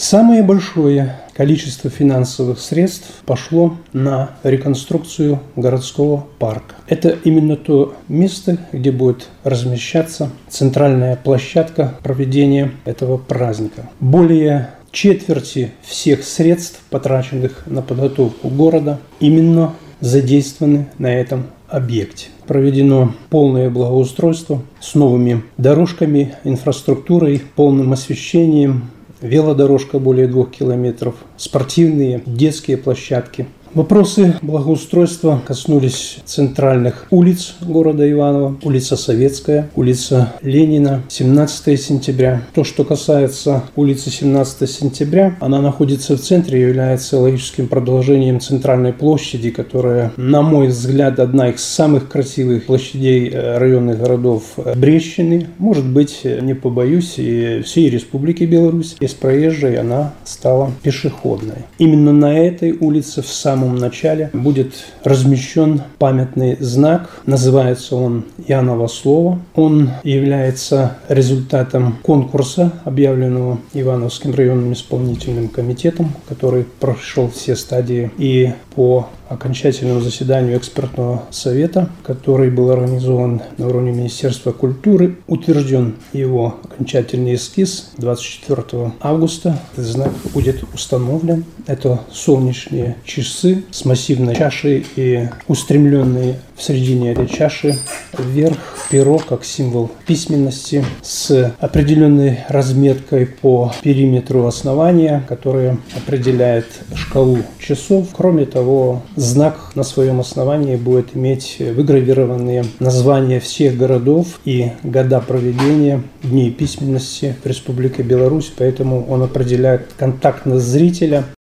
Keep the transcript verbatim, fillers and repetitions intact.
Самое большое количество финансовых средств пошло на реконструкцию городского парка. Это именно то место, где будет размещаться центральная площадка проведения этого праздника. Более четверти всех средств, потраченных на подготовку города, именно задействованы на этом объекте. Проведено полное благоустройство с новыми дорожками, инфраструктурой, полным освещением, велодорожка более двух километров, спортивные, детские площадки. Вопросы благоустройства коснулись центральных улиц города Иваново, улица Советская, улица Ленина, семнадцатое сентября. То, что касается улицы семнадцатого сентября, она находится в центре и является логическим продолжением центральной площади, которая, на мой взгляд, одна из самых красивых площадей районных городов Брестщины. Может быть, не побоюсь, и всей Республики Беларусь. Из проезжей она стала пешеходной. Именно на этой улице в самом В самом начале будет размещен памятный знак. Называется он «Яново слово». Он является результатом конкурса, объявленного Ивановским районным исполнительным комитетом, который прошел все стадии, и по окончательному заседанию экспертного совета, который был организован на уровне Министерства культуры, утвержден его окончательный эскиз. двадцать четвёртого августа этот знак будет установлен. Это солнечные часы с массивной чашей и устремленные в середине этой чаши вверх перо как символ письменности с определенной разметкой по периметру основания, которая определяет шкалу часов. Кроме того, знак на своем основании будет иметь выгравированные названия всех городов и года проведения Дней письменности в Республике Беларусь, поэтому он определяет контактность зрителя